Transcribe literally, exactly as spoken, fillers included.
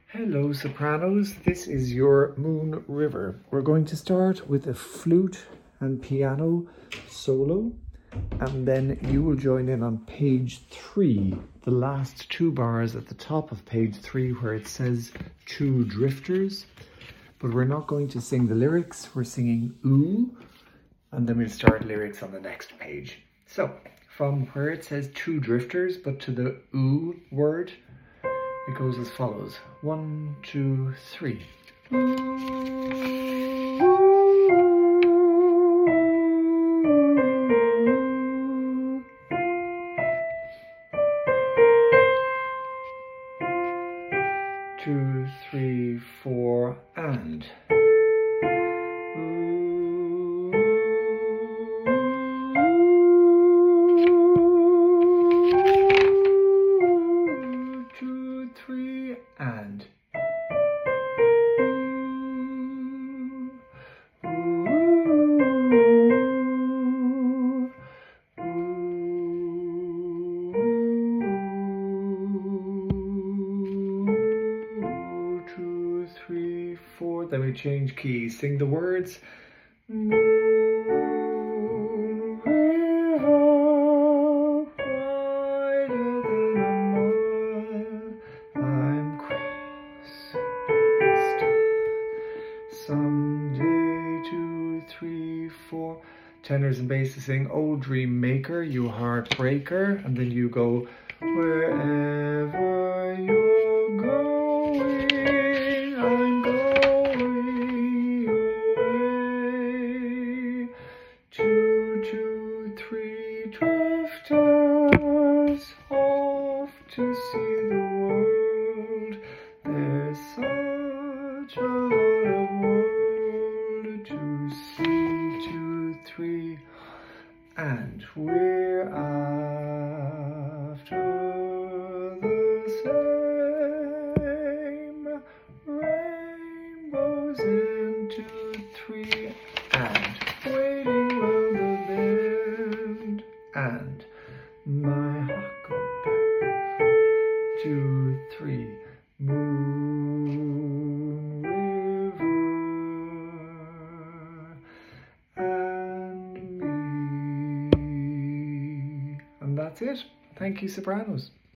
Hello sopranos, this is your Moon River. We're going to start with a flute and piano solo, and then you will join in on page three, the last two bars at the top of page three where it says two drifters. But we're not going to sing the lyrics, we're singing ooh, and then we'll start lyrics on the next page. So, from where it says two drifters, but to the ooh word, it goes as follows. One, two, three. Two, three, four, and. Two, three, and. Two, three, four. Then we change keys. Sing the words. Moon river, wider than a mile, I'm crossing someday. Two, three, four. Tenors and basses sing, oh dream maker, you heartbreaker, and then you go, wherever you're going, I'm going away. Two, two, three drifters off to see the world. There's such a lot of world to see. Two, three, and we're after the same rainbows in two, three, and waiting round the bend, and my huckleberry. Two, three, Moon River and me. And that's it. Thank you, sopranos.